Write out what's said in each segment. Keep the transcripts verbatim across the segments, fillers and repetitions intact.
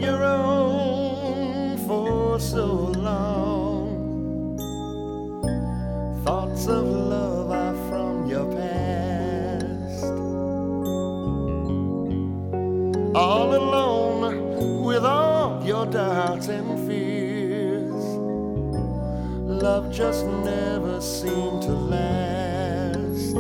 your own for so long. Thoughts of love are from your past. All alone with all your doubts and fears. Love just never seemed to last.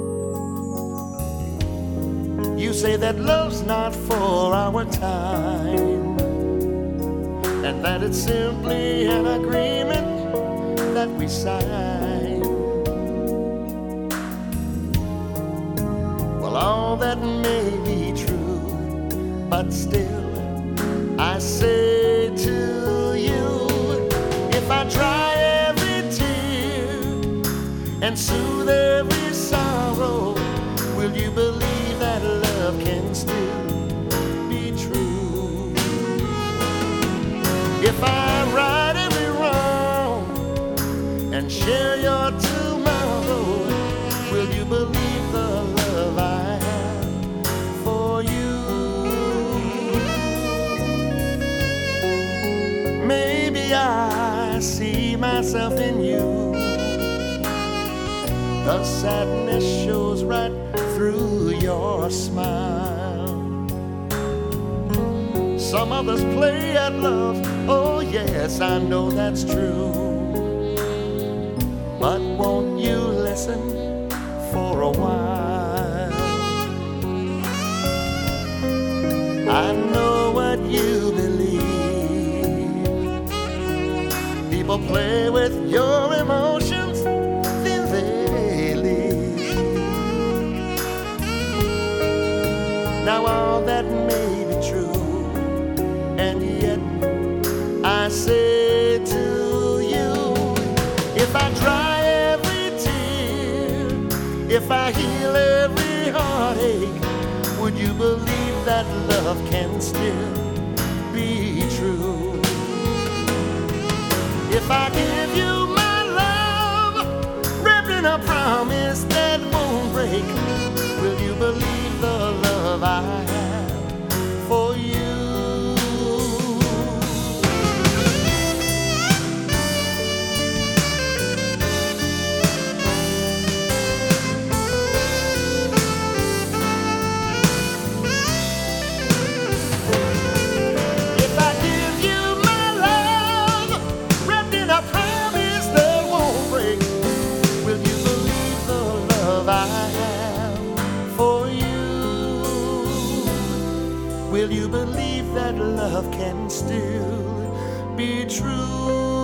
You say that love's not for our time, and that it's simply an agreement that we sign. Well, all that may be true, but still I say to you, if I dry every tear and soothe every sorrow, will you believe that love can still be true? If I right every wrong and share your tomorrow, will you believe the love I have for you? Maybe I see myself in you. The sadness shows right through your smile. Some others play at love, oh yes, I know that's true. But won't you listen for a while? I know what you believe. People play with your emotions, then they leave. Now all that may be true, and yet I say to you, if I dry every tear, if I heal every heartache, would you believe that love can still be true? If I give you my love, wrapped in a promise that won't break, will you believe the love I have for you? Will you believe that love can still be true?